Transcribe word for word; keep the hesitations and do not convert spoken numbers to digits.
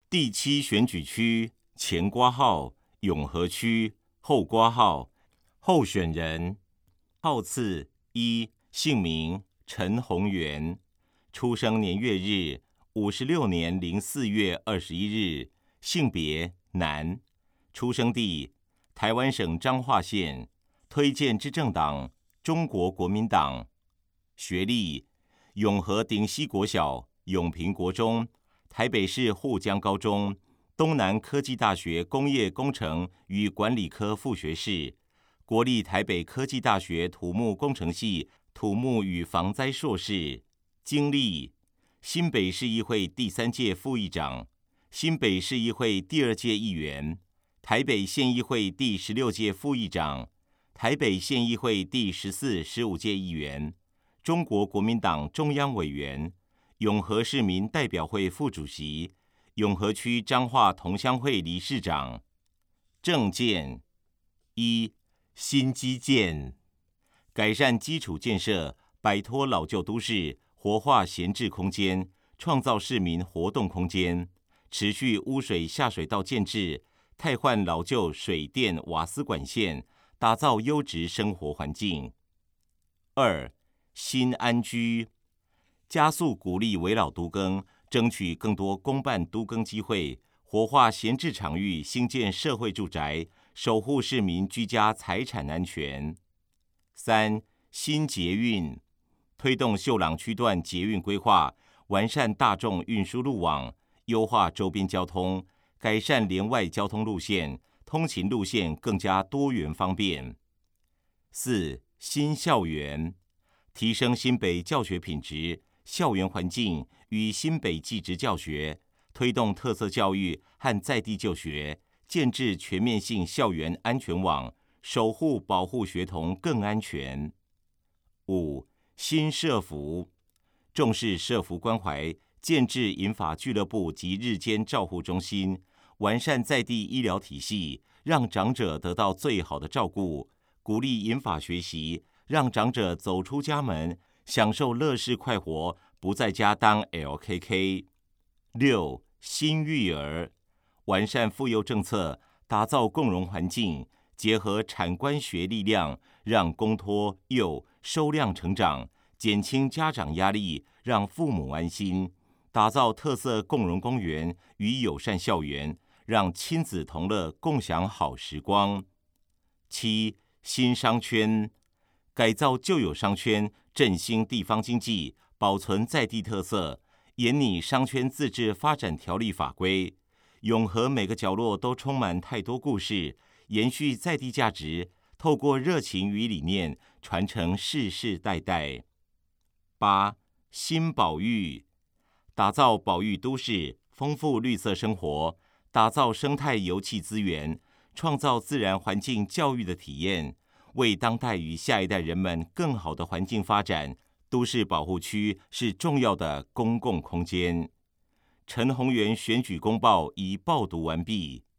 第七选举区前括号永和区后括号候选人号次一，姓名陈宏源，出生年月日五十六年零四月二十一日，性别男，出生地台湾省彰化县，推荐之政党中国国民党，学历永和顶溪国小、永平国中、台北市沪江高中、东南科技大学工业工程与管理科副学士，国立台北科技大学土木工程系土木与防灾硕士。经历新北市议会第三届副议长，新北市议会第二届议员，台北县议会第十六届副议长，台北县议会第十四、十五届议员，中国国民党中央委员，永和市民代表会副主席，永和区彰化同乡会理事长。政见一，新基建，改善基础建设，摆脱老旧都市，活化闲置空间，创造市民活动空间，持续污水下水道建置，汰换老旧水电瓦斯管线，打造优质生活环境。二，新安居，加速鼓励危老都更，争取更多公办都更机会，活化闲置场域，兴建社会住宅，守护市民居家财产安全。三，新捷运，推动秀朗区段捷运规划，完善大众运输路网，优化周边交通，改善连外交通路线，通勤路线更加多元方便。四，新校园，提升新北教学品质、校园环境与新北技职教学，推动特色教育和在地就学，建制全面性校园安全网，守护保护学童更安全。五，新社福，重视社福关怀，建制银发俱乐部及日间照护中心，完善在地医疗体系，让长者得到最好的照顾，鼓励银发学习，让长者走出家门，享受乐事快活，不在家当 L K K。六，新育儿，完善妇幼政策，打造共融环境，结合产官学力量，让公托幼收量成长，减轻家长压力，让父母安心，打造特色共融公园与友善校园，让亲子同乐，共享好时光。七，新商圈，改造旧有商圈，振兴地方经济，保存在地特色，研拟商圈自治发展条例法规，永和每个角落都充满太多故事，延续在地价值，透过热情与理念，传承世世代代。八，新保育，打造保育都市，丰富绿色生活，打造生态油气资源，创造自然环境教育的体验，为当代与下一代人们更好的环境发展。都市保护区是重要的公共空间。陈宏源选举公报已报读完毕。